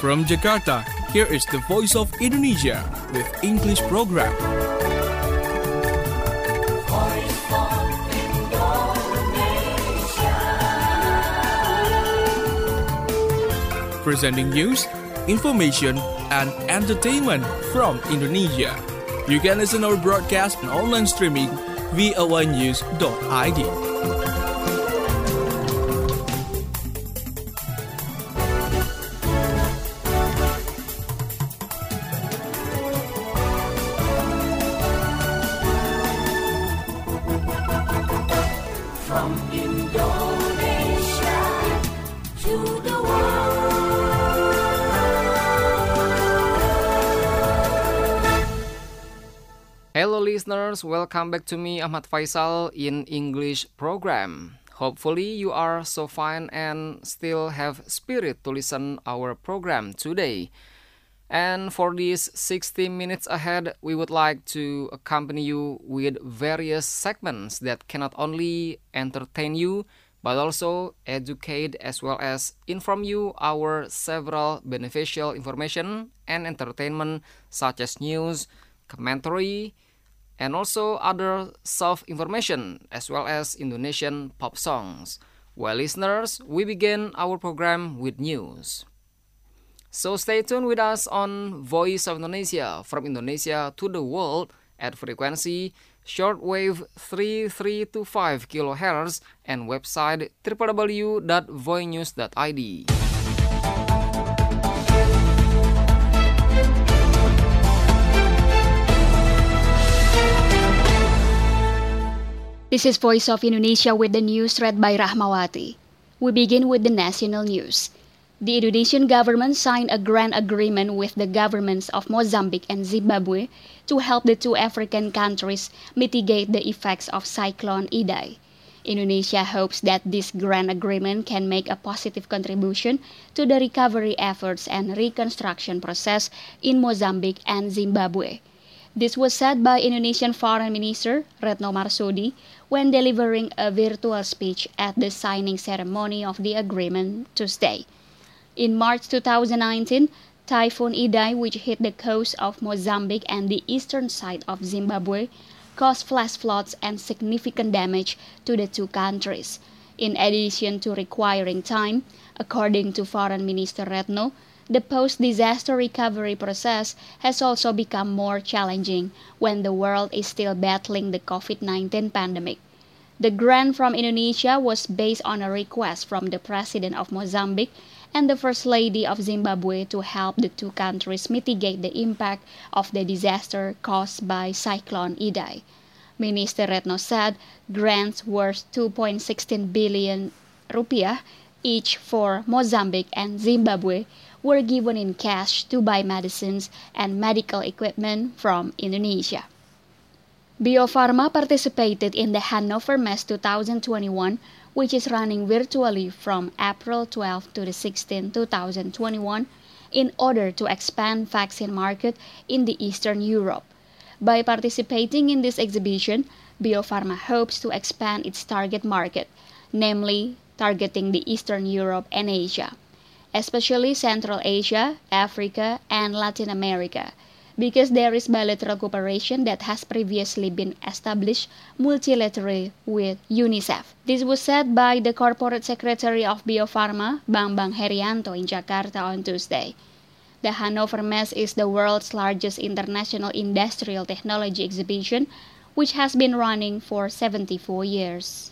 From Jakarta, here is the Voice of Indonesia with English program. Voice of Indonesia. Presenting news, information, and entertainment from Indonesia. You can listen our broadcast and online streaming via voanews.id. From Indonesia to the world. Hello listeners, welcome back to me Ahmad Faisal in English program. Hopefully you are so fine and still have spirit to listen our program today. And for these 60 minutes ahead, we would like to accompany you with various segments that can not only entertain you, but also educate as well as inform you our several beneficial information and entertainment such as news, commentary, and also other self-information as well as Indonesian pop songs. Well, listeners, we begin our program with news. So stay tuned with us on Voice of Indonesia from Indonesia to the world at frequency shortwave 3325 kHz and website www.voinews.id. This is Voice of Indonesia with the news read by Rahmawati. We begin with the national news. The Indonesian government signed a grant agreement with the governments of Mozambique and Zimbabwe to help the two African countries mitigate the effects of Cyclone Idai. Indonesia hopes that this grant agreement can make a positive contribution to the recovery efforts and reconstruction process in Mozambique and Zimbabwe. This was said by Indonesian Foreign Minister Retno Marsudi when delivering a virtual speech at the signing ceremony of the agreement Tuesday. In March 2019, Typhoon Idai, which hit the coast of Mozambique and the eastern side of Zimbabwe, caused flash floods and significant damage to the two countries. In addition to requiring time, according to Foreign Minister Retno, the post-disaster recovery process has also become more challenging when the world is still battling the COVID-19 pandemic. The grant from Indonesia was based on a request from the President of Mozambique and the First Lady of Zimbabwe to help the two countries mitigate the impact of the disaster caused by Cyclone Idai. Minister Retno said grants worth 2.16 billion rupiah each for Mozambique and Zimbabwe were given in cash to buy medicines and medical equipment from Indonesia. Bio Farma participated in the Hannover Messe 2021, which is running virtually from April 12 to the 16, 2021, in order to expand vaccine market in the Eastern Europe. By participating in this exhibition, Bio Farma hopes to expand its target market, namely targeting the Eastern Europe and Asia, especially Central Asia, Africa, and Latin America, because there is bilateral cooperation that has previously been established multilaterally with UNICEF. This was said by the Corporate Secretary of Bio Farma, Bambang Herianto, in Jakarta on Tuesday. The Hannover Messe is the world's largest international industrial technology exhibition, which has been running for 74 years.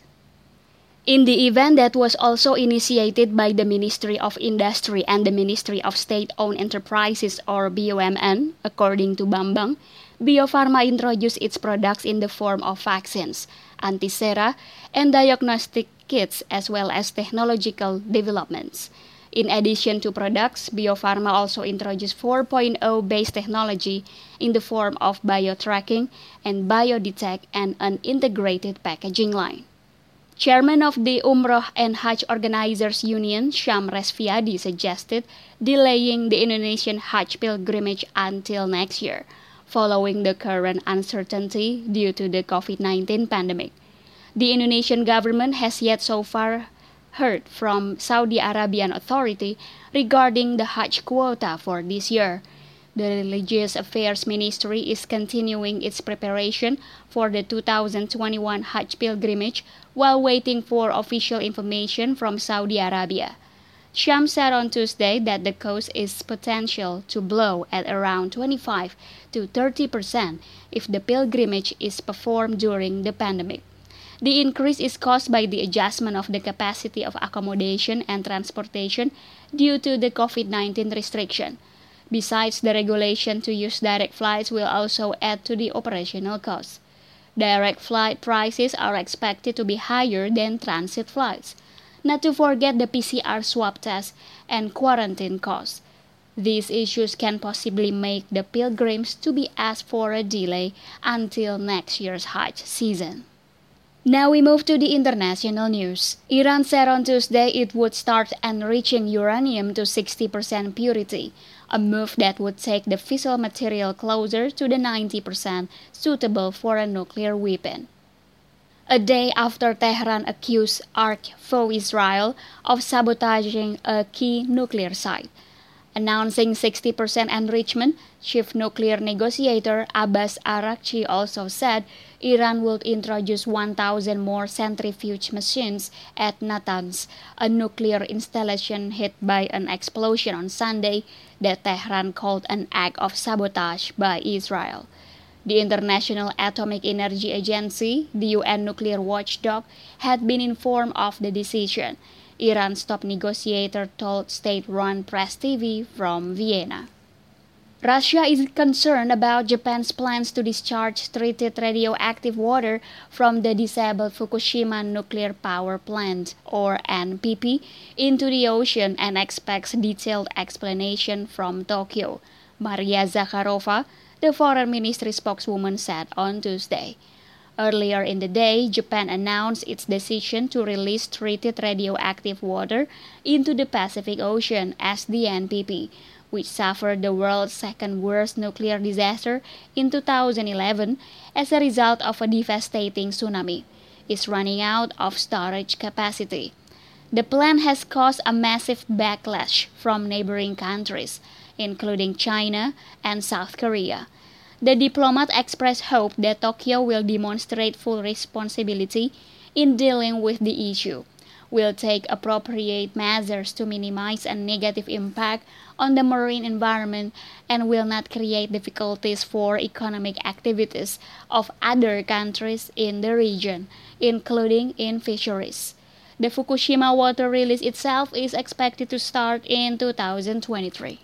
In the event that was also initiated by the Ministry of Industry and the Ministry of State-Owned Enterprises or BUMN, according to Bambang, Bio Farma introduced its products in the form of vaccines, antisera, and diagnostic kits as well as technological developments. In addition to products, Bio Farma also introduced 4.0 based technology in the form of biotracking and biodetect and an integrated packaging line. Chairman of the Umroh and Hajj Organizers Union, Syam Resviadi, suggested delaying the Indonesian Hajj pilgrimage until next year, following the current uncertainty due to the COVID-19 pandemic. The Indonesian government has yet so far heard from Saudi Arabian authority regarding the Hajj quota for this year. The Religious Affairs Ministry is continuing its preparation for the 2021 Hajj pilgrimage while waiting for official information from Saudi Arabia. Shams said on Tuesday that the cost is potential to blow at around 25 to 30% if the pilgrimage is performed during the pandemic. The increase is caused by the adjustment of the capacity of accommodation and transportation due to the COVID-19 restriction. Besides, the regulation to use direct flights will also add to the operational costs. Direct flight prices are expected to be higher than transit flights. Not to forget the PCR swab test and quarantine costs. These issues can possibly make the pilgrims to be asked for a delay until next year's Hajj season. Now we move to the international news. Iran said on Tuesday it would start enriching uranium to 60% purity, a move that would take the fissile material closer to the 90% suitable for a nuclear weapon. A day after Tehran accused arch-foe Israel of sabotaging a key nuclear site. Announcing 60% enrichment, chief nuclear negotiator Abbas Araghchi also said Iran would introduce 1,000 more centrifuge machines at Natanz, a nuclear installation hit by an explosion on Sunday that Tehran called an act of sabotage by Israel. The International Atomic Energy Agency, the UN nuclear watchdog, had been informed of the decision. Iran's top negotiator told state-run Press TV from Vienna. Russia is concerned about Japan's plans to discharge treated radioactive water from the disabled Fukushima nuclear power plant, or NPP, into the ocean and expects detailed explanation from Tokyo. Maria Zakharova, the foreign ministry spokeswoman, said on Tuesday. Earlier in the day, Japan announced its decision to release treated radioactive water into the Pacific Ocean as the NPP, which suffered the world's second-worst nuclear disaster in 2011 as a result of a devastating tsunami, is running out of storage capacity. The plan has caused a massive backlash from neighboring countries, including China and South Korea. The diplomat expressed hope that Tokyo will demonstrate full responsibility in dealing with the issue, will take appropriate measures to minimize a negative impact on the marine environment, and will not create difficulties for economic activities of other countries in the region, including in fisheries. The Fukushima water release itself is expected to start in 2023.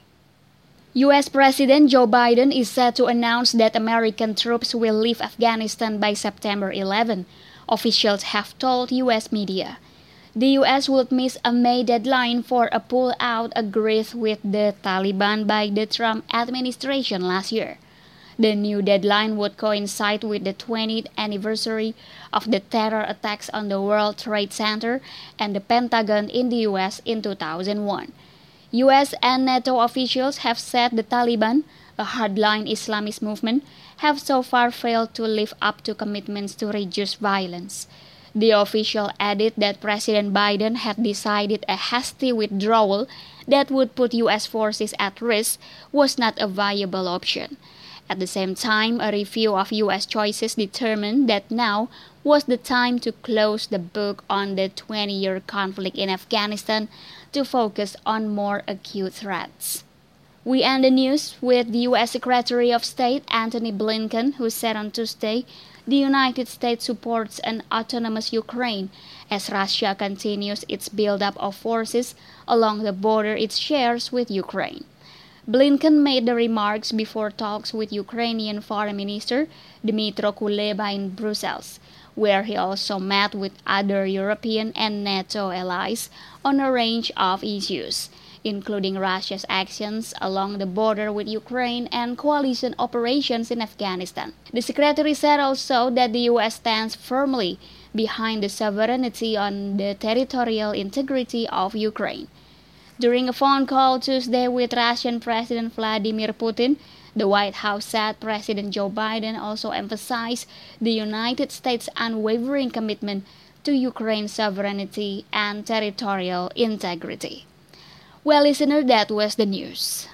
U.S. President Joe Biden is set to announce that American troops will leave Afghanistan by September 11, officials have told U.S. media. The U.S. would miss a May deadline for a pull-out agreed with the Taliban by the Trump administration last year. The new deadline would coincide with the 20th anniversary of the terror attacks on the World Trade Center and the Pentagon in the U.S. in 2001. U.S. and NATO officials have said the Taliban, a hardline Islamist movement, have so far failed to live up to commitments to reduce violence. The official added that President Biden had decided a hasty withdrawal that would put U.S. forces at risk was not a viable option. At the same time, a review of U.S. choices determined that now was the time to close the book on the 20-year conflict in Afghanistan to focus on more acute threats. We end the news with the U.S. Secretary of State Antony Blinken, who said on Tuesday the United States supports an autonomous Ukraine as Russia continues its buildup of forces along the border it shares with Ukraine. Blinken made the remarks before talks with Ukrainian Foreign Minister Dmytro Kuleba in Brussels, where he also met with other European and NATO allies on a range of issues, including Russia's actions along the border with Ukraine and coalition operations in Afghanistan. The secretary said also that the U.S. stands firmly behind the sovereignty on the territorial integrity of Ukraine. During a phone call Tuesday with Russian President Vladimir Putin, the White House said President Joe Biden also emphasized the United States' unwavering commitment to Ukraine's sovereignty and territorial integrity. Well, listener, that was the news.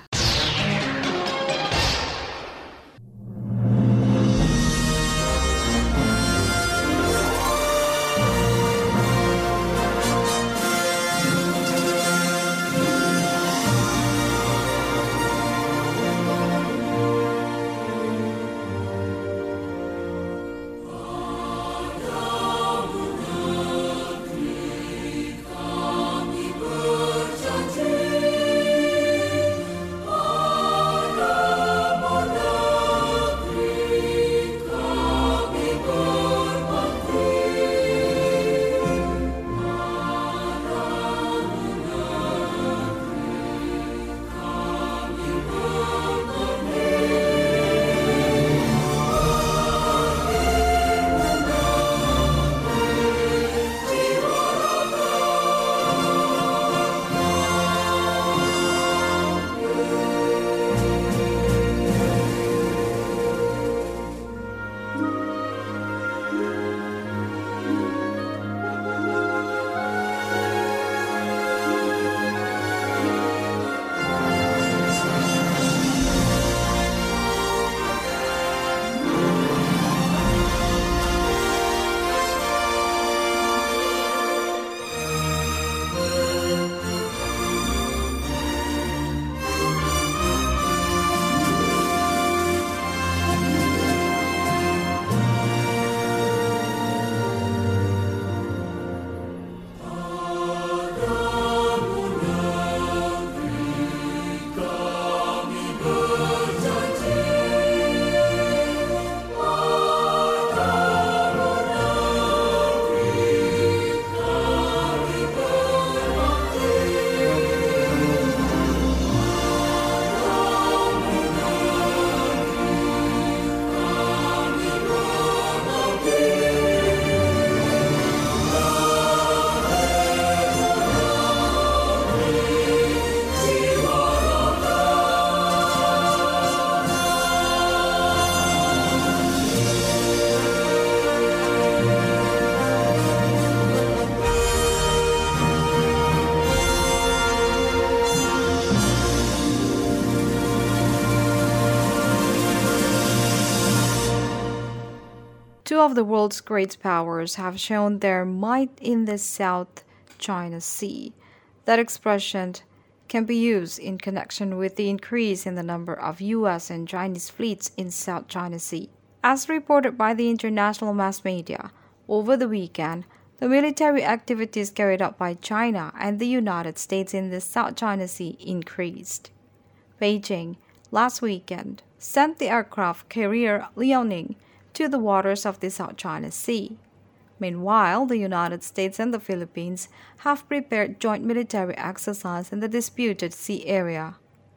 Two of the world's great powers have shown their might in the South China Sea. That expression can be used in connection with the increase in the number of US and Chinese fleets in South China Sea. As reported by the international mass media, over the weekend, the military activities carried out by China and the United States in the South China Sea increased. Beijing, last weekend, sent the aircraft carrier Liaoning to the waters of the South China Sea. Meanwhile, the United States and the Philippines have prepared joint military exercise in the disputed sea area.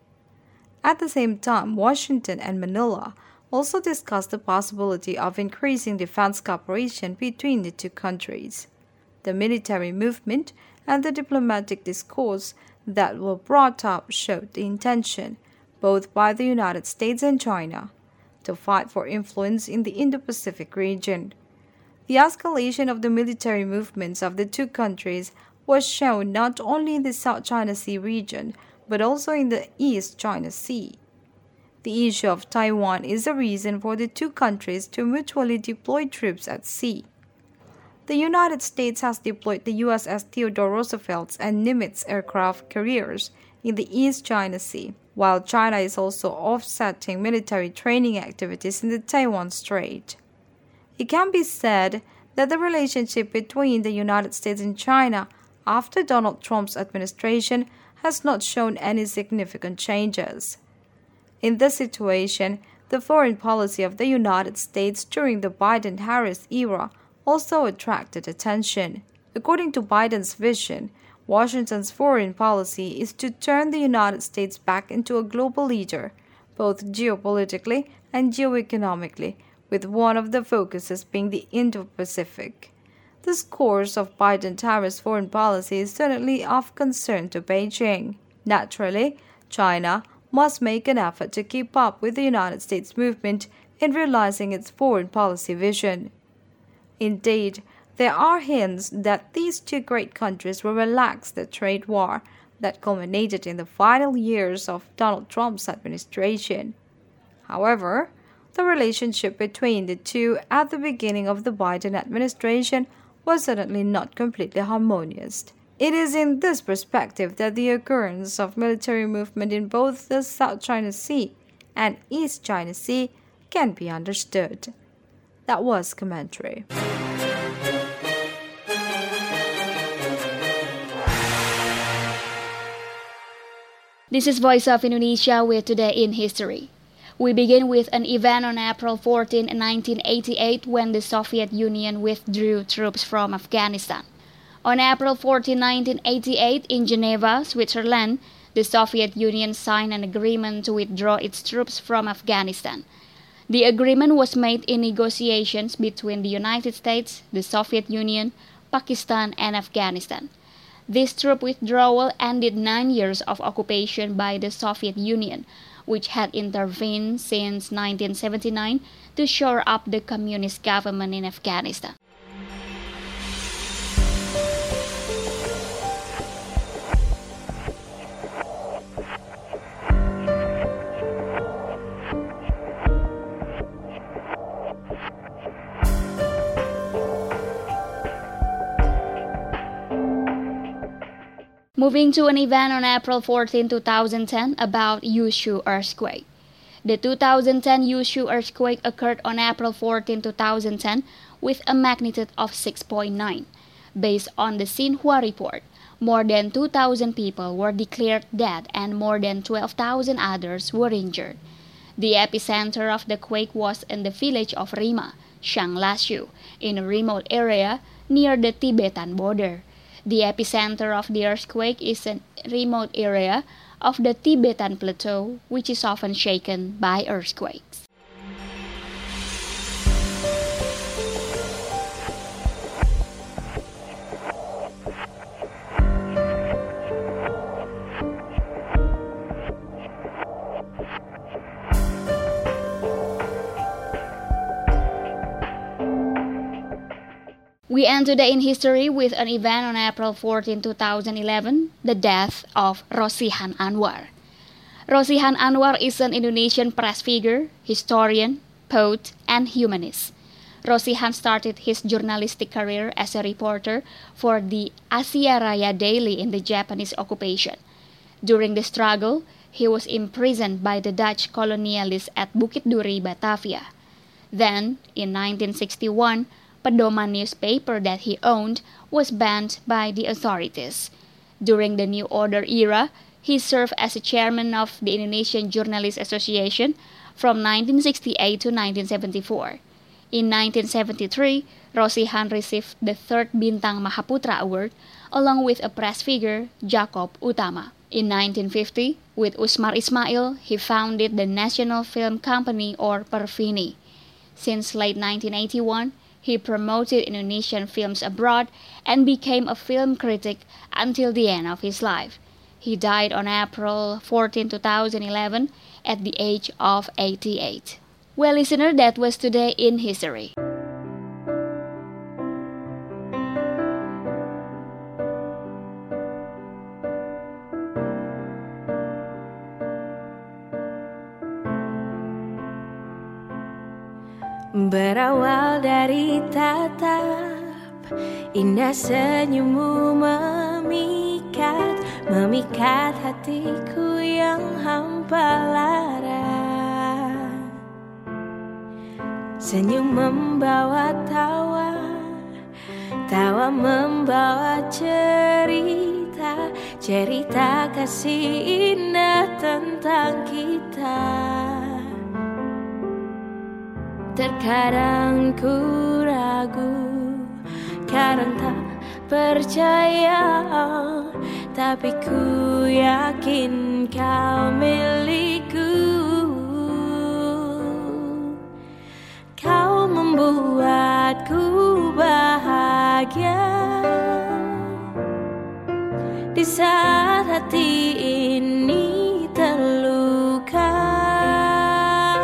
At the same time, Washington and Manila also discussed the possibility of increasing defense cooperation between the two countries. The military movement and the diplomatic discourse that were brought up showed the intention, both by the United States and China, to fight for influence in the Indo-Pacific region. The escalation of the military movements of the two countries was shown not only in the South China Sea region, but also in the East China Sea. The issue of Taiwan is a reason for the two countries to mutually deploy troops at sea. The United States has deployed the USS Theodore Roosevelt and Nimitz aircraft carriers in the East China Sea, while China is also offsetting military training activities in the Taiwan Strait. It can be said that the relationship between the United States and China after Donald Trump's administration has not shown any significant changes. In this situation, the foreign policy of the United States during the Biden-Harris era also attracted attention. According to Biden's vision, Washington's foreign policy is to turn the United States back into a global leader, both geopolitically and geoeconomically, with one of the focuses being the Indo-Pacific. This course of Biden-Harris foreign policy is certainly of concern to Beijing. Naturally, China must make an effort to keep up with the United States movement in realizing its foreign policy vision. Indeed, There are hints that these two great countries will relax the trade war that culminated in the final years of Donald Trump's administration. However, the relationship between the two at the beginning of the Biden administration was certainly not completely harmonious. It is in this perspective that the occurrence of military movement in both the South China Sea and East China Sea can be understood. That was commentary. This is Voice of Indonesia with Today in History. We begin with an event on April 14, 1988 when the Soviet Union withdrew troops from Afghanistan. On April 14, 1988 in Geneva, Switzerland, the Soviet Union signed an agreement to withdraw its troops from Afghanistan. The agreement was made in negotiations between the United States, the Soviet Union, Pakistan, and Afghanistan. This troop withdrawal ended 9 years of occupation by the Soviet Union, which had intervened since 1979 to shore up the communist government in Afghanistan. Moving to an event on April 14, 2010 about Yushu earthquake. The 2010 Yushu earthquake occurred on April 14, 2010 with a magnitude of 6.9. Based on the Xinhua report, more than 2,000 people were declared dead and more than 12,000 others were injured. The epicenter of the quake was in the village of Rima, Shanglashu, in a remote area near the Tibetan border. The epicenter of the earthquake is a remote area of the Tibetan Plateau, which is often shaken by earthquakes. We end today in history with an event on April 14, 2011, the death of Rosihan Anwar. Rosihan Anwar is an Indonesian press figure, historian, poet, and humanist. Rosihan started his journalistic career as a reporter for the Asia Raya Daily in the Japanese occupation. During the struggle, he was imprisoned by the Dutch colonialists at Bukit Duri, Batavia. Then, in 1961, Pedoman newspaper that he owned was banned by the authorities. During the New Order era, he served as a chairman of the Indonesian Journalists Association from 1968 to 1974. In 1973, Rosihan received the third Bintang Mahaputra Award along with a press figure, Jacob Utama. In 1950, with Usmar Ismail, he founded the National Film Company or Perfini. Since late 1981, he promoted Indonesian films abroad and became a film critic until the end of his life. He died on April 14, 2011 at the age of 88. Well, listener, that was Today in History. Berawal dari tatap indah senyummu memikat hatiku yang hampa lara. Senyum membawa tawa, tawa membawa cerita, cerita kasih indah tentang kita. Terkadang ku ragu, kadang tak percaya, tapi ku yakin kau milikku. Kau membuatku bahagia di saat hati ini terluka.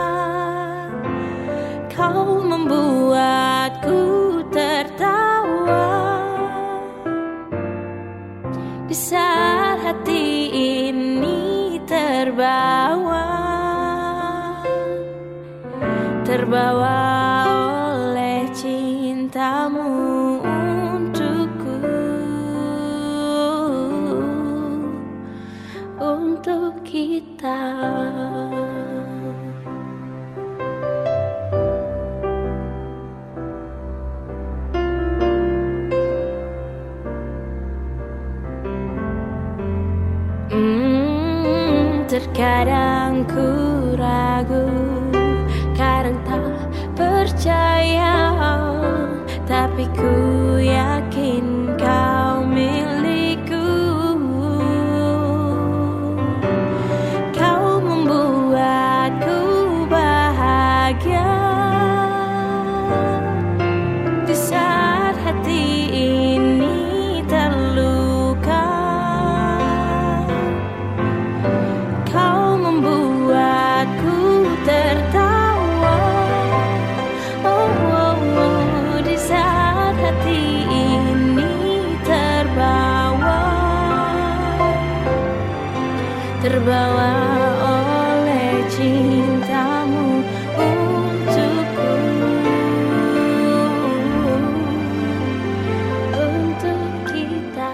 Kau membuatku tertawa Terkadang ku ragu, kadang tak percaya, tapi ku yakin kau milikku. Kau membuatku bahagia di saat hati ini terluka. Kau membuatku tertawa, oh, oh, oh, di saat hati ini terbawa oleh cintamu untukku, untuk kita.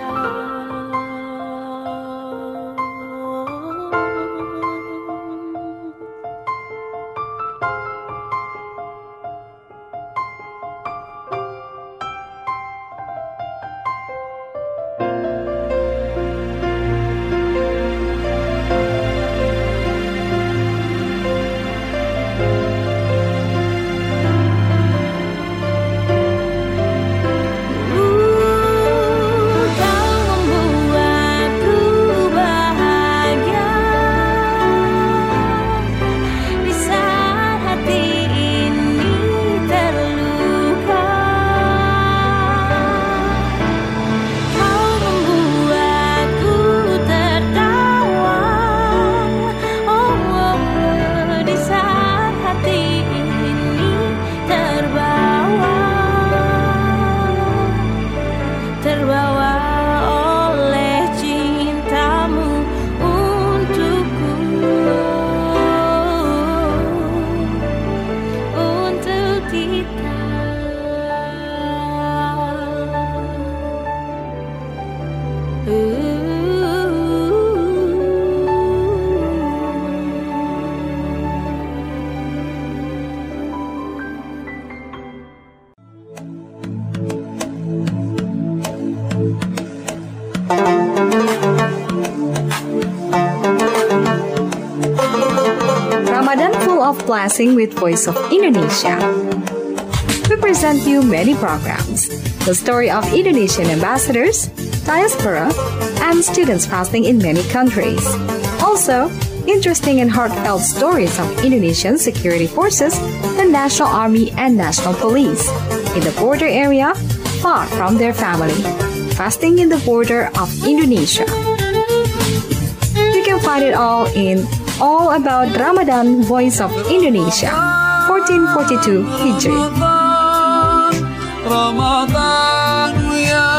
Ramadan full of blessing with Voice of Indonesia. We present you many programs, the story of Indonesian ambassadors, diaspora, and students fasting in many countries. Also, interesting and heartfelt stories of Indonesian security forces, the National Army and National Police, in the border area, far from their family, fasting in the border of Indonesia. You can find it all in All About Ramadan Voice of Indonesia, 1442 Hijri. Ramadan ya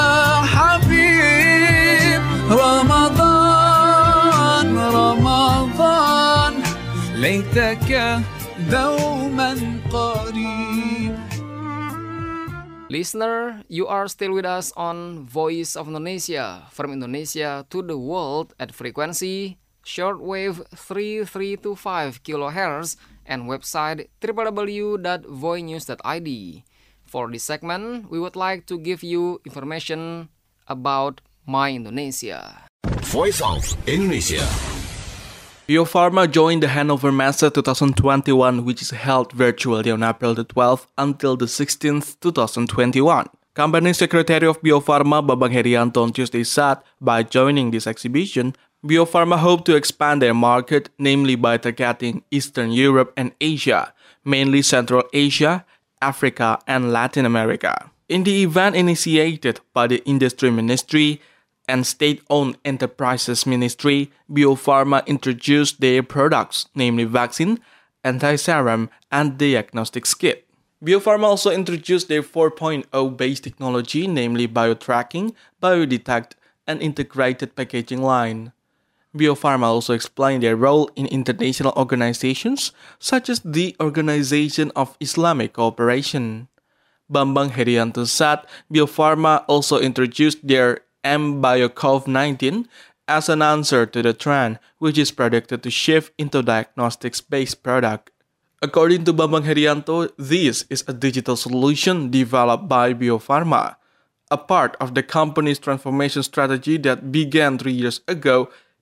Habib, Ramadan, Ramadan, laitaka dauman qarib. Listener, you are still with us on Voice of Indonesia, from Indonesia to the world at frequency shortwave 3325 kHz and website www.voinews.id. For this segment, we would like to give you information about My Indonesia. Voice of Indonesia. Bio Farma joined the Hanover Messe 2021, which is held virtually on April the 12th until the 16th, 2021. Company Secretary of Bio Farma, Bambang Herianto, on Tuesday said, by joining this exhibition, Bio Farma hoped to expand their market, namely by targeting Eastern Europe and Asia, mainly Central Asia, Africa, and Latin America. In the event initiated by the Industry Ministry and State-Owned Enterprises Ministry, Bio Farma introduced their products, namely vaccine, anti-serum, and diagnostics kit. Bio Farma also introduced their 4.0 base technology, namely biotracking, biodetect, and integrated packaging line. Bio Farma also explained their role in international organizations such as the Organization of Islamic Cooperation. Bambang Herianto said Bio Farma also introduced their mBioCov19 as an answer to the trend, which is predicted to shift into diagnostics-based product. According to Bambang Herianto, this is a digital solution developed by Bio Farma, a part of the company's transformation strategy that began 3 years ago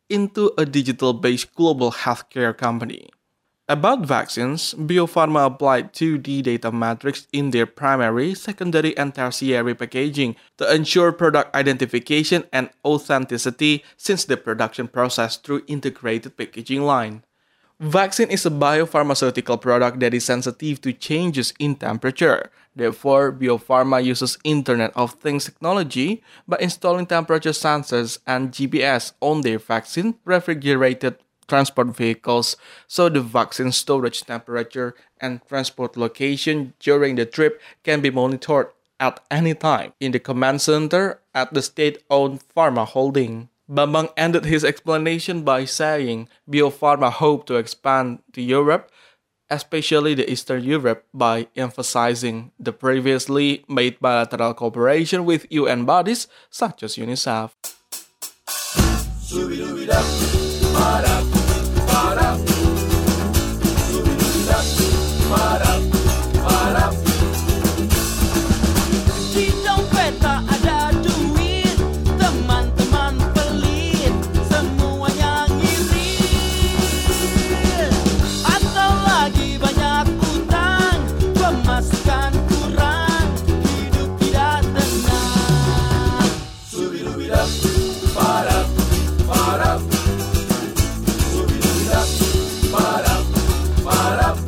into a digital-based global healthcare company. About vaccines, Bio Farma applied 2D data matrix in their primary, secondary, and tertiary packaging to ensure product identification and authenticity since the production process through integrated packaging line. Vaccine is a biopharmaceutical product that is sensitive to changes in temperature. Therefore, Bio Farma uses Internet of Things technology by installing temperature sensors and GPS on their vaccine refrigerated transport vehicles, so the vaccine storage temperature and transport location during the trip can be monitored at any time in the command center at the state-owned pharma holding. Bambang ended his explanation by saying Bio Farma hoped to expand to Europe, especially the Eastern Europe, by emphasizing the previously made bilateral cooperation with UN bodies such as UNICEF. Di dompet tak ada duit, teman-teman pelit, semuanya ngirit. Atau lagi banyak utang, pemasukan kurang, hidup tidak tenang. Subidubidap, padap, padap. Subidubidap, padap, padap.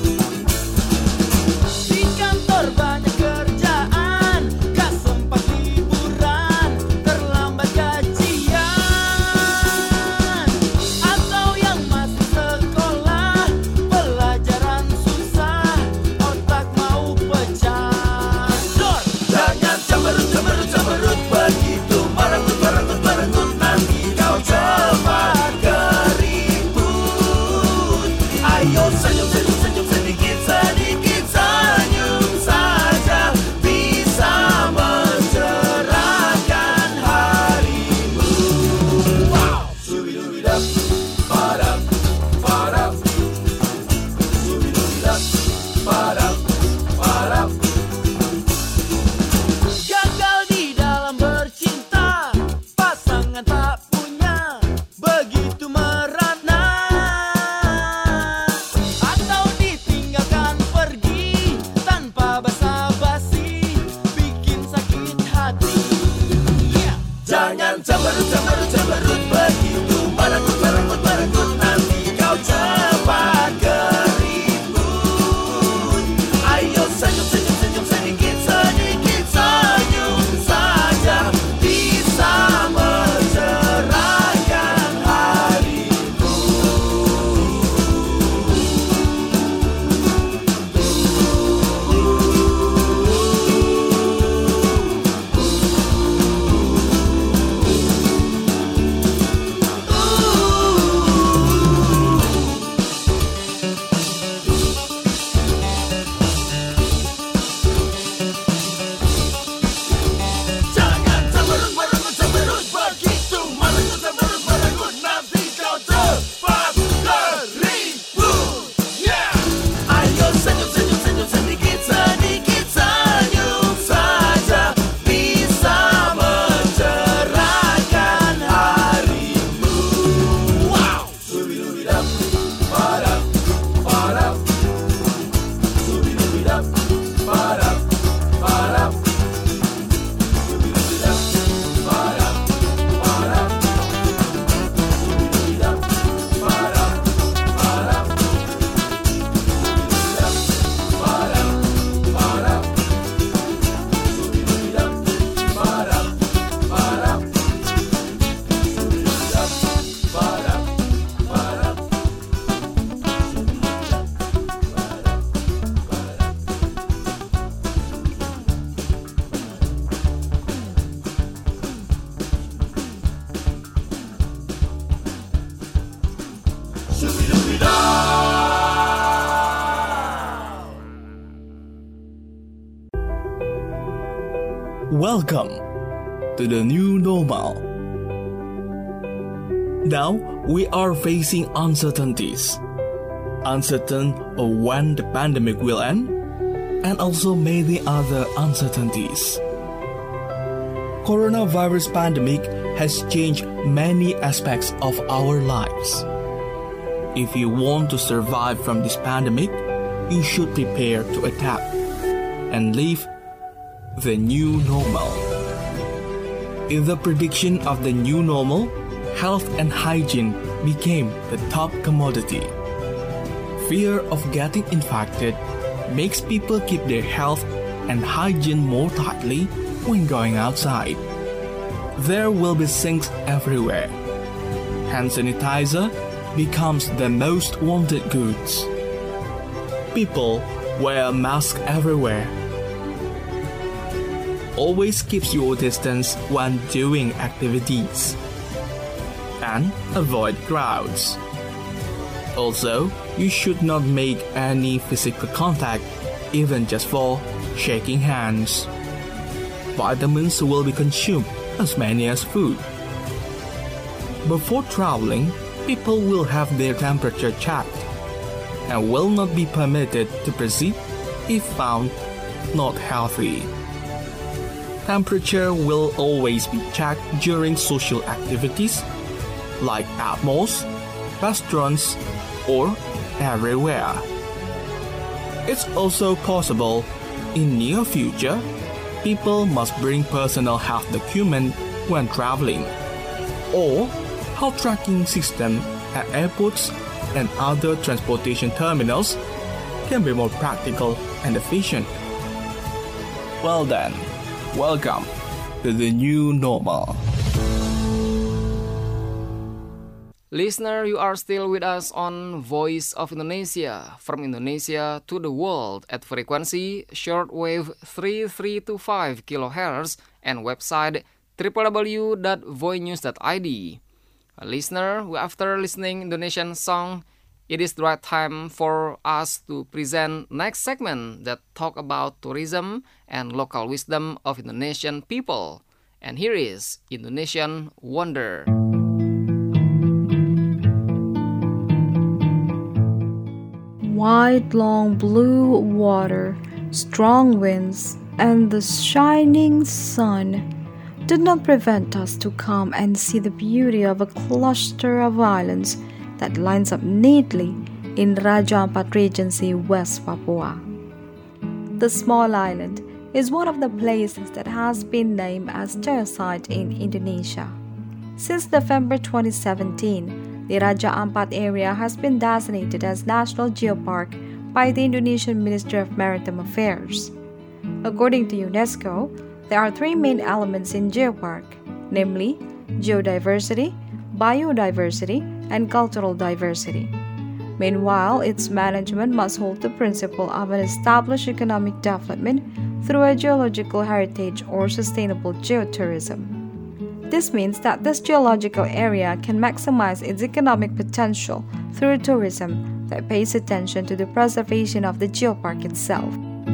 Di kantor banyak kerjaan, gak sempat liburan, terlambat gajian. Atau yang masih sekolah, pelajaran susah, otak mau pecah. Dor! Jangan cemberut begitu, merenggut, nanti kau cepat keriput. Ayo senyum sedikit senyum saja bisa mencerahkan harimu. Wow! Subidubidap, padap, padap. Subidubidap, padap, padap. Gagal di dalam bercinta, pasangan tak punya, begitu merana. Atau ditinggalkan pergi tanpa basa-basi, bikin sakit hati. Jangan cemberut begitu, merenggut, nanti kau cepat keriput. Ayo senyum sedikit senyum saja bisa mencerahkan harimu. Jangan cemberut begitu, merenggut, nanti kau cepat keriput. Ayo senyum sedikit senyum saja bisa mencerahkan harimu. Wow! Subidubidap, padap, padap. Subidubidap, padap, padap. Subidubidap, padap, padap. Subidubidap, padap, padap. Subidubidap, padap, padap. Subidubidap, padap, padap. Subidubidap, padap, padap. Welcome to the new normal. Now we are facing uncertainties. Uncertain of when the pandemic will end, and also many other uncertainties. coronavirus pandemic has changed many aspects of our lives. If you want to survive from this pandemic, you should prepare to adapt and live the new normal. In the prediction of the new normal, health and hygiene became the top commodity. Fear of getting infected makes people keep their health and hygiene more tightly when going outside. There will be sinks everywhere. Hand sanitizer becomes the most wanted goods. People wear masks everywhere. Always keep your distance when doing activities. And avoid crowds. Also, you should not make any physical contact, even just for shaking hands. Vitamins will be consumed as many as food. Before traveling, people will have their temperature checked and will not be permitted to proceed if found not healthy. Temperature will always be checked during social activities like at malls, restaurants, or everywhere. It's also possible in near future, people must bring personal health document when traveling, or health tracking system at airports and other transportation terminals can be more practical and efficient. Well then, welcome to the new normal. Listener, you are still with us on Voice of Indonesia, from Indonesia to the world at frequency shortwave 3325 kHz and website www.voinews.id. Listener, after listening Indonesian song, it is the right time for us to present next segment that talk about tourism and local wisdom of Indonesian people. And here is Indonesian Wonder. Wide, long blue water, strong winds, and the shining sun did not prevent us to come and see the beauty of a cluster of islands that lines up neatly in Raja Ampat Regency, West Papua. The small island is one of the places that has been named as Geosite in Indonesia. Since November 2017, the Raja Ampat area has been designated as National Geopark by the Indonesian Ministry of Maritime Affairs. According to UNESCO, there are three main elements in geopark, namely geodiversity, biodiversity, and cultural diversity. Meanwhile, its management must hold the principle of an established economic development through a geological heritage or sustainable geotourism. This means that this geological area can maximize its economic potential through tourism that pays attention to the preservation of the geopark itself.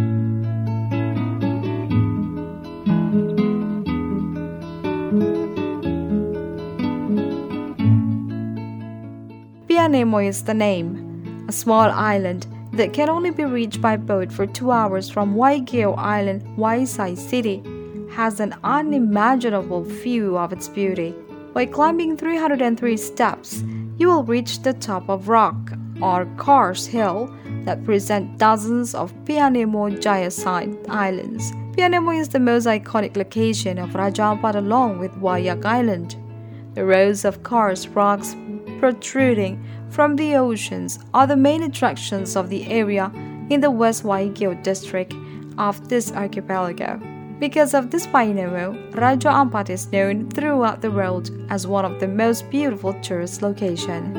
Pianemo is the name, a small island that can only be reached by boat for 2 hours from Waigeo Island, Waisai City, has an unimaginable view of its beauty. By climbing 303 steps, you will reach the top of rock or Kars Hill that present dozens of Pianemo Geosite islands. Pianemo is the most iconic location of Raja Ampat along with Wayak Island. The rows of Kars rocks protruding from the oceans are the main attractions of the area in the West Waigeo district of this archipelago. Because of this Pianemo, Raja Ampat is known throughout the world as one of the most beautiful tourist locations.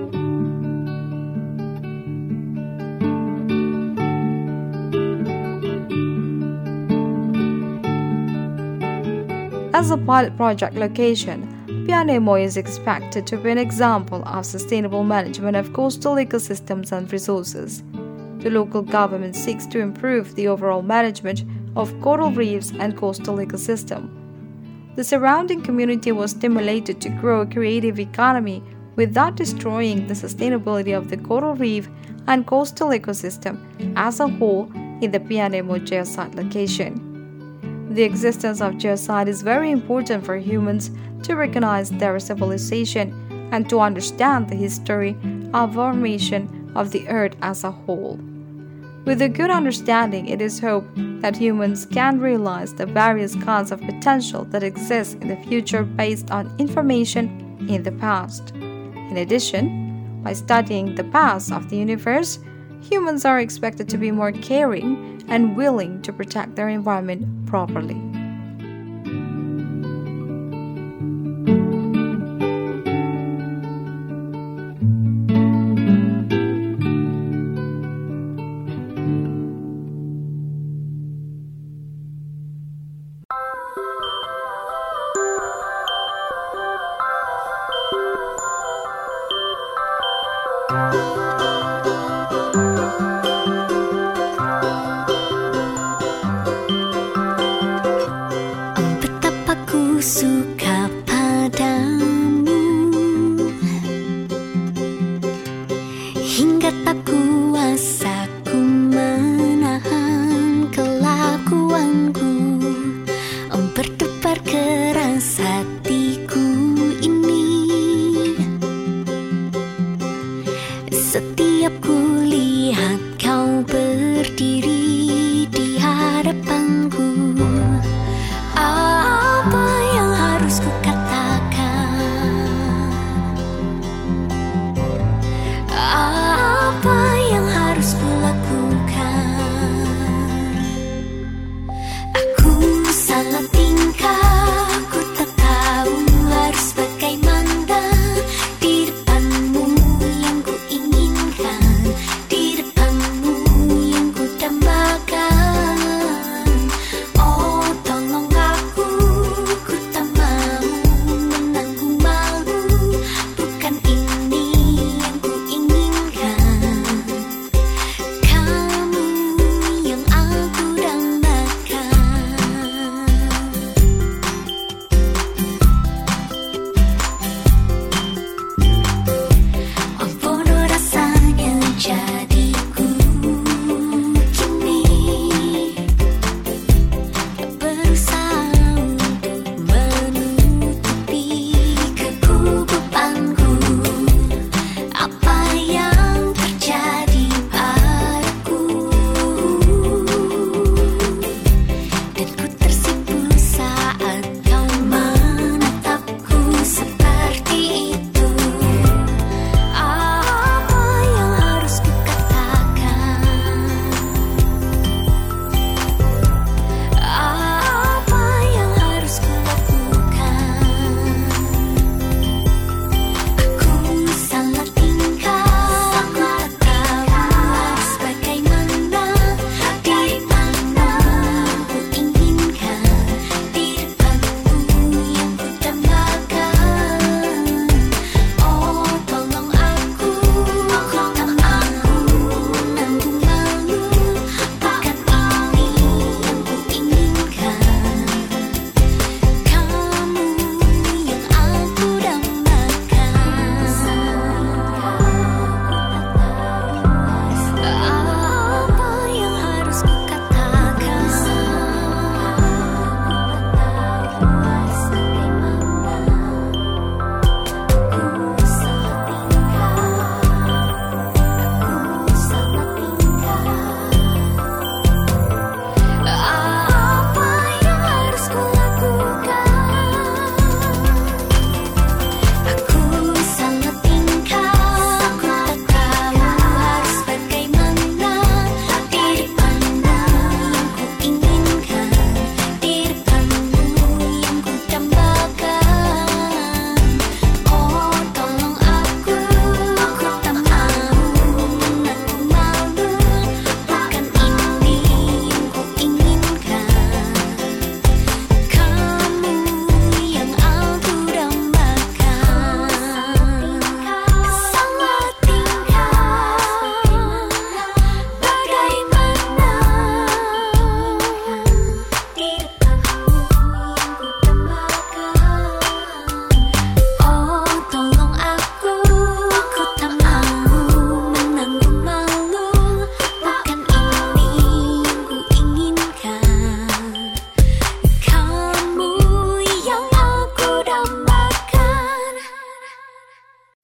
As a pilot project location, Pianemo is expected to be an example of sustainable management of coastal ecosystems and resources. The local government seeks to improve the overall management of coral reefs and coastal ecosystem. The surrounding community was stimulated to grow a creative economy without destroying the sustainability of the coral reef and coastal ecosystem as a whole in the Pianemo Geosite location. The existence of geocide is very important for humans to recognize their civilization and to understand the history of formation of the earth as a whole. With a good understanding, it is hoped that humans can realize the various kinds of potential that exist in the future based on information in the past. In addition, by studying the past of the universe, humans are expected to be more caring and willing to protect their environment properly.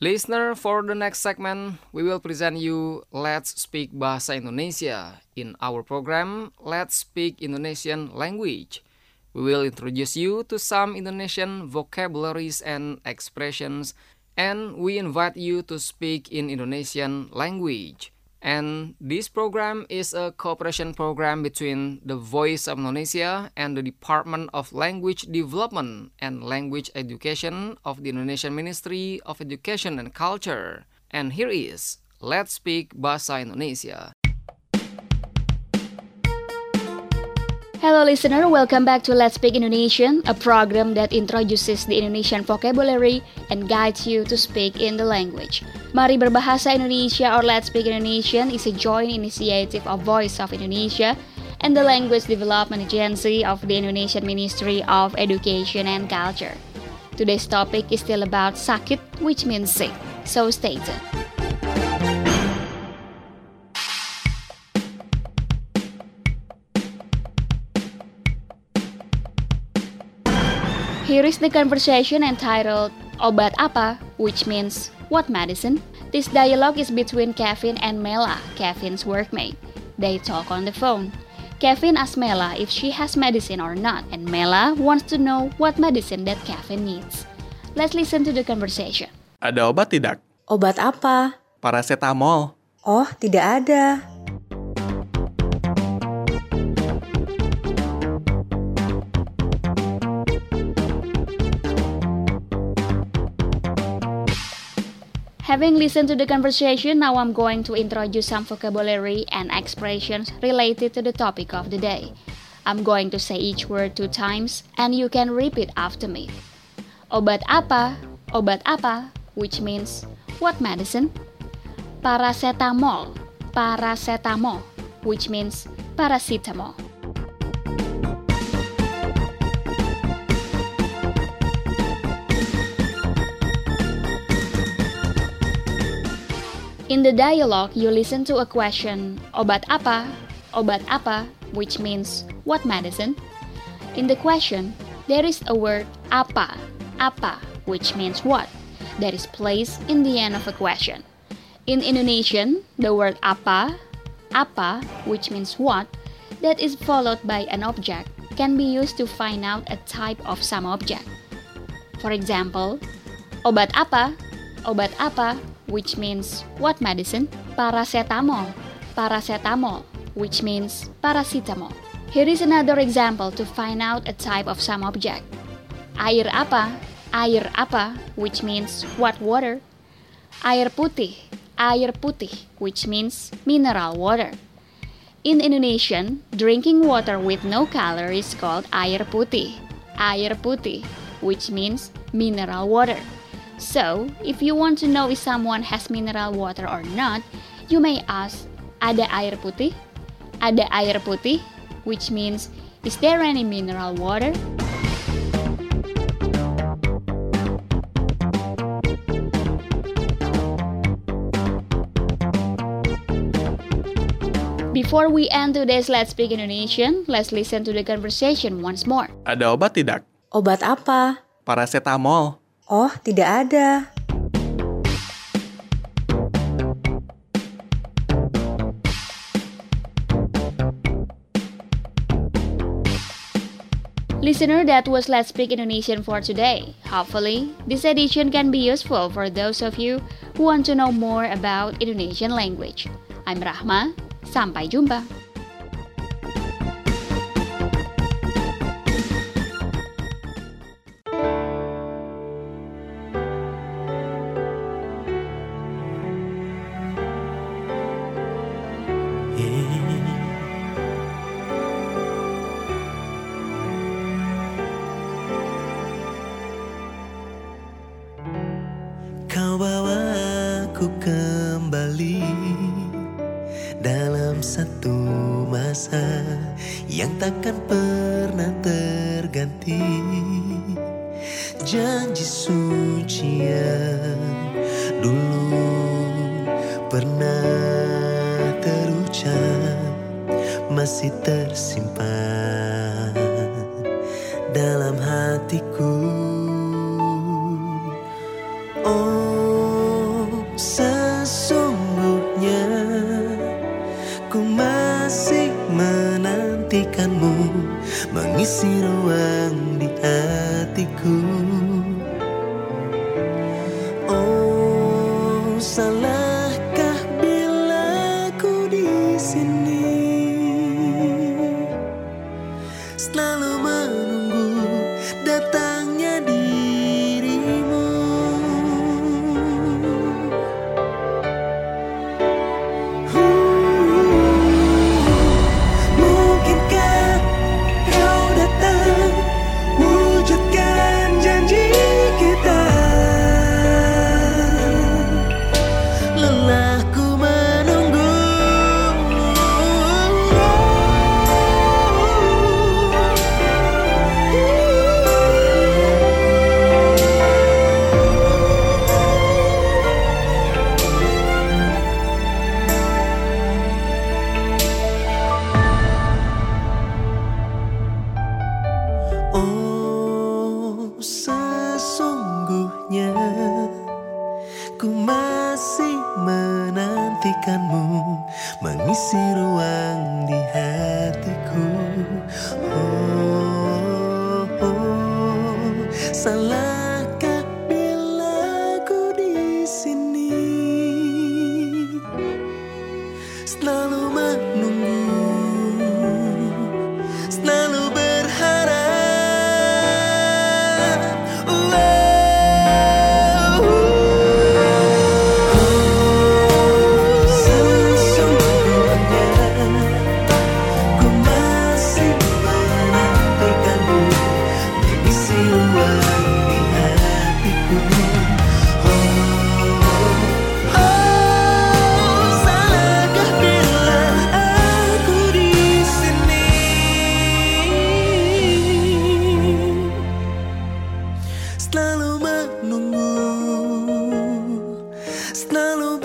Listener, for the next segment, we will present you Let's Speak Bahasa Indonesia. In our program, Let's Speak Indonesian Language. We will introduce you to some Indonesian vocabularies and expressions, and we invite you to speak in Indonesian language. And this program is a cooperation program between the Voice of Indonesia and the Department of Language Development and Language Education of the Indonesian Ministry of Education and Culture. And here is Let's Speak Bahasa Indonesia. Hello listener, welcome back to Let's Speak Indonesian, a program that introduces the Indonesian vocabulary and guides you to speak in the language. Mari Berbahasa Indonesia or Let's Speak Indonesian is a joint initiative of Voice of Indonesia and the Language Development Agency of the Indonesian Ministry of Education and Culture. Today's topic is still about sakit, which means sick, so stay tuned. Here is the conversation entitled Obat Apa, which means what medicine? This dialogue is between Kevin and Mela, Kevin's workmate. They talk on the phone. Kevin asks Mela if she has medicine or not, and Mela wants to know what medicine that Kevin needs. Let's listen to the conversation. Ada obat tidak? Obat apa? Paracetamol. Oh, tidak ada. Having listened to the conversation, now I'm going to introduce some vocabulary and expressions related to the topic of the day. I'm going to say each word 2 times, and you can repeat after me. Obat apa, which means what medicine? Paracetamol, which means paracetamol. In the dialogue, you listen to a question, obat apa, which means what medicine? In the question, there is a word apa, which means what, that is placed in the end of a question. In Indonesian, the word apa, which means what, that is followed by an object, can be used to find out a type of some object. For example, obat apa, which means what medicine? Paracetamol, which means paracetamol. Here is another example to find out a type of some object. Air apa, which means what water? Air putih, which means mineral water. In Indonesian, drinking water with no color is called air putih, which means mineral water. So, if you want to know if someone has mineral water or not, you may ask, ada air putih? Which means, is there any mineral water? Before we end today's Let's Speak Indonesian, let's listen to the conversation once more. Ada obat tidak? Obat apa? Paracetamol. Oh, tidak ada. Listener, that was Let's Speak Indonesian for today. Hopefully, this edition can be useful for those of you who want to know more about Indonesian language. I'm Rahma. Sampai jumpa. Kau bawa aku kembali dalam satu masa yang takkan pernah terganti. Janji suci yang dulu pernah terucap masih tersimpan dalam hatiku. Oh, mengisi ruang di hatiku. Oh, salahkah bila ku di sini selalu menunggu datangnya dirimu. Mungkinkah kau datang wujudkan janji kita? Lelahku menunggu. Oh, sesungguhnya ku masih menantikanmu mengisi ruang di hatiku. Salahkah bila ku di sini selalu menunggu, selalu berharap. Selalu menunggu, selalu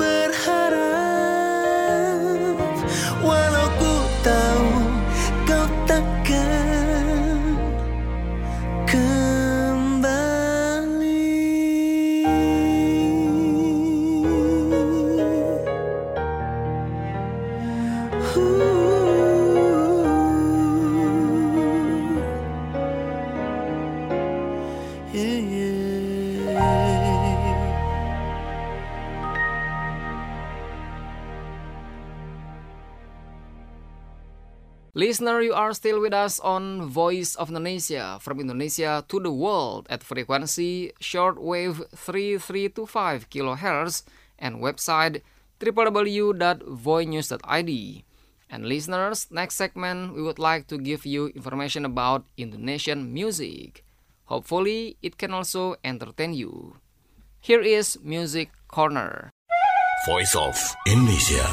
berharap, walau ku tahu kau takkan kembali. Listener, you are still with us on Voice of Indonesia, from Indonesia to the world at frequency shortwave 3325 kHz and website www.voinews.id. And listeners, next segment we would like to give you information about Indonesian music. Hopefully, it can also entertain you. Here is Music Corner. Voice of Indonesia.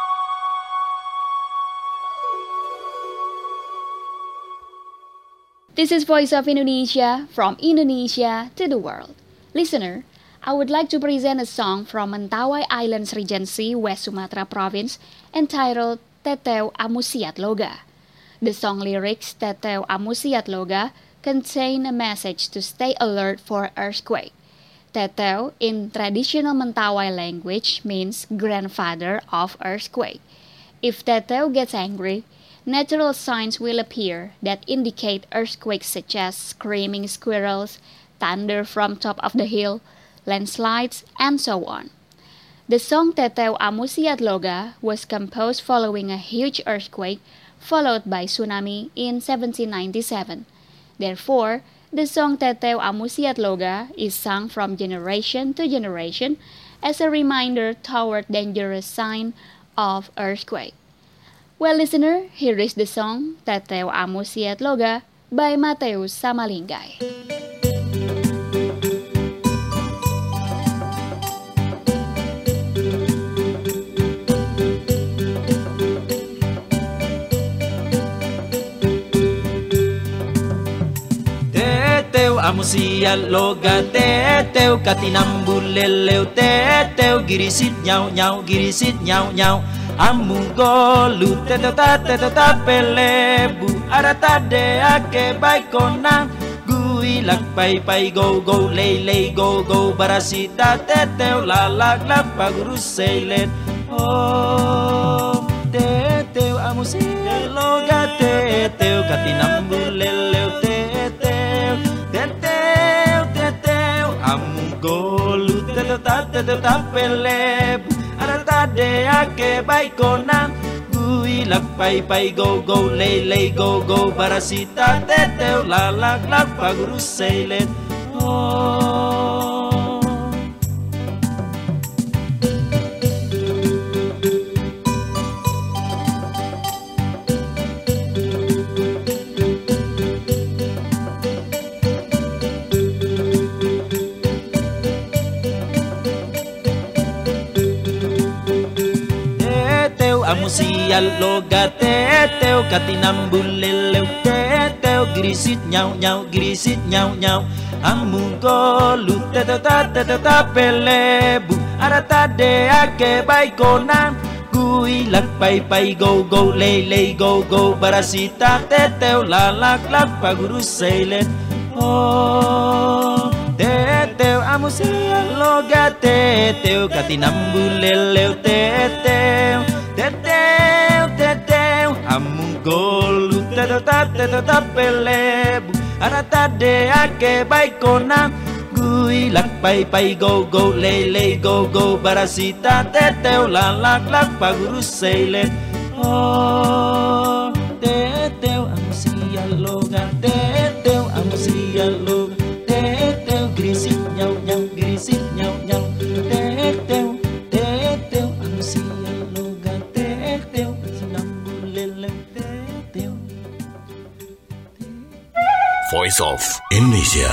This is Voice of Indonesia, from Indonesia to the world. Listener, I would like to present a song from Mentawai Islands Regency, West Sumatra Province, entitled Teteu Amusiat Loga. The song lyrics Teteu Amusiat Loga contain a message to stay alert for earthquake. Teteu in traditional Mentawai language means grandfather of earthquake. If Teteu gets angry, natural signs will appear that indicate earthquakes such as screaming squirrels, thunder from top of the hill, landslides, and so on. The song Teteu Amusiat Loga was composed following a huge earthquake followed by tsunami in 1797. Therefore, the song Teteu Amusiat Loga is sung from generation to generation as a reminder toward dangerous sign of earthquake. Well, listener, here is the song Teteu Amusiat Loga by Mateus Samalingay. Teteu Amusiat Loga, teteu katinambuleleu, teteu girisit nyau nyau, girisit nyau nyau. Amu golu teteu ta pelebu, arata de ake baikona. Guilak pai pai go go lei go go, barasita teteu lalak lapa guru seilet. Oh, teteu Amusiat Loga, teteu katinambuleleu. tapelebu aratade ake baikona guilak pai go go lay go go barasita teteu lalak lak pagurus seilet Amusial loga teteu katinambuleleu teteu grisit nyau nyau amu golu teteu tapelebu aratade ake baikona guilak pai go go lay go go barasita teteu lalak lak pagurus seilet teteu amusial loga teteu katinambuleleu teteu amu golu teteu tapelebu aratade ake baikona guilak pai go go lay go go barasita teteu lalak lak pagurus seilet teteu amusial loga teteu amusial loga teteu grisit nyau nyau teteu amusial loga teteu sinambuleleu teteu Voice of Indonesia.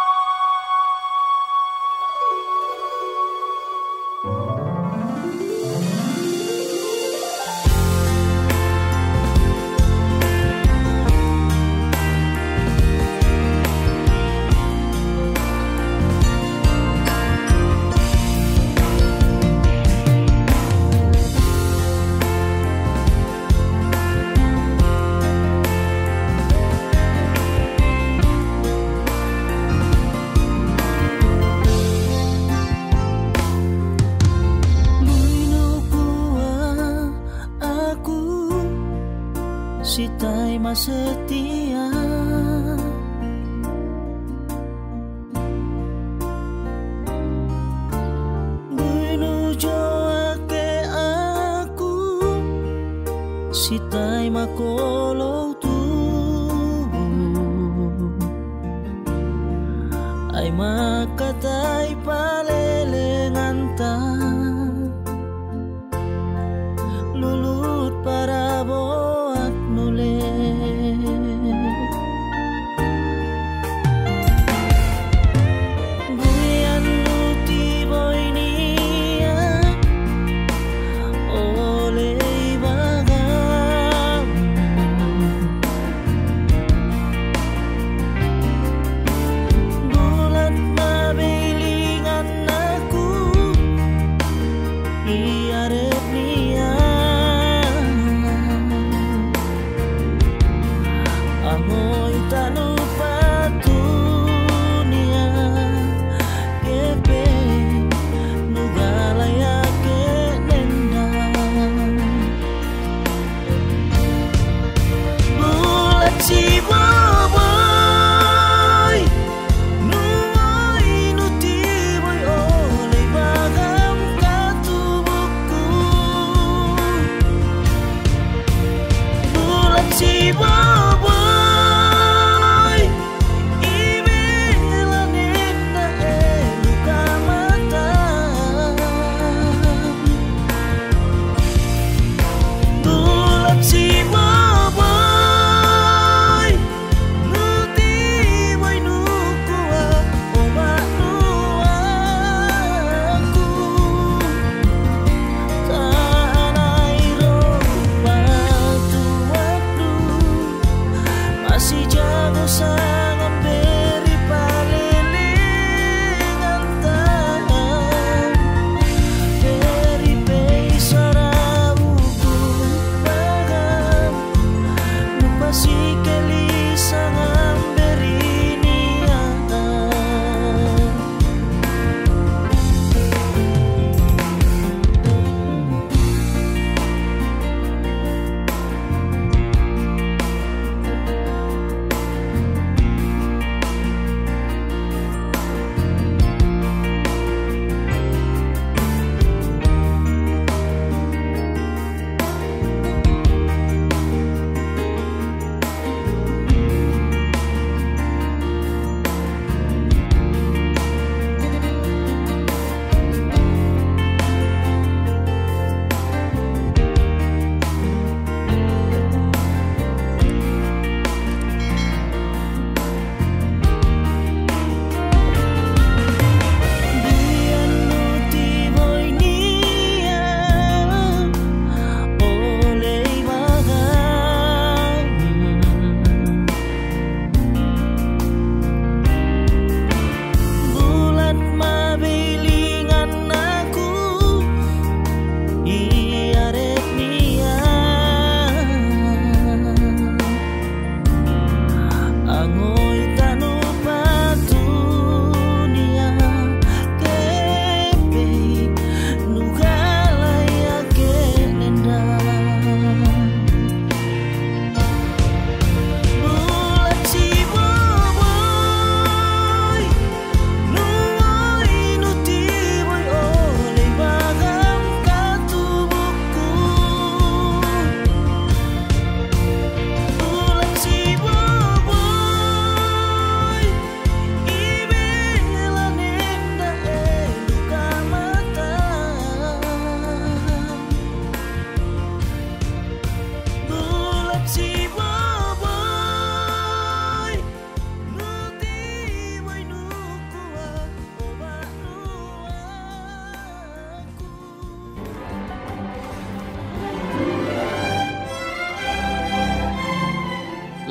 Si Taima setia menuju ke aku si Taima kalau tu ai makatai palelenganta lulut para boat Guyan luti boy niya oleh bagam bulan mabilingan aku iarep niya amoy tanu patunia kepe nugalaya ke nendang bulat si boboy nuoy nuti boy oleh bagam katubuku bulat si boboy si boboy nuti boy nukua oba nuaku tanai roba tuatu masih jago sangat beri palilingan tangan beri peisara si gelisah memberi niatan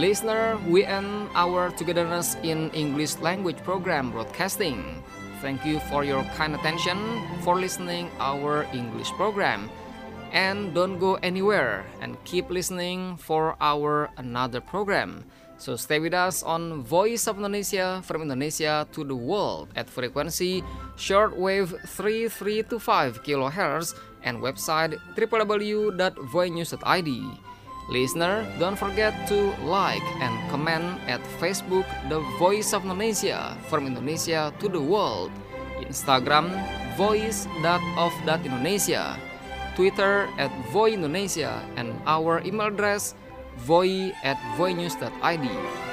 Listener, we end our togetherness in English language program broadcasting. Thank you for your kind attention for listening our English program. And don't go anywhere and keep listening for our another program. So stay with us on Voice of Indonesia from Indonesia to the world at frequency shortwave 3325 kHz and website www.voinews.id. Listener, don't forget to like and comment at Facebook The Voice of Indonesia from Indonesia to the world, Instagram voice.of.indonesia, Twitter @voindonesia, and our email address voi@voinews.id.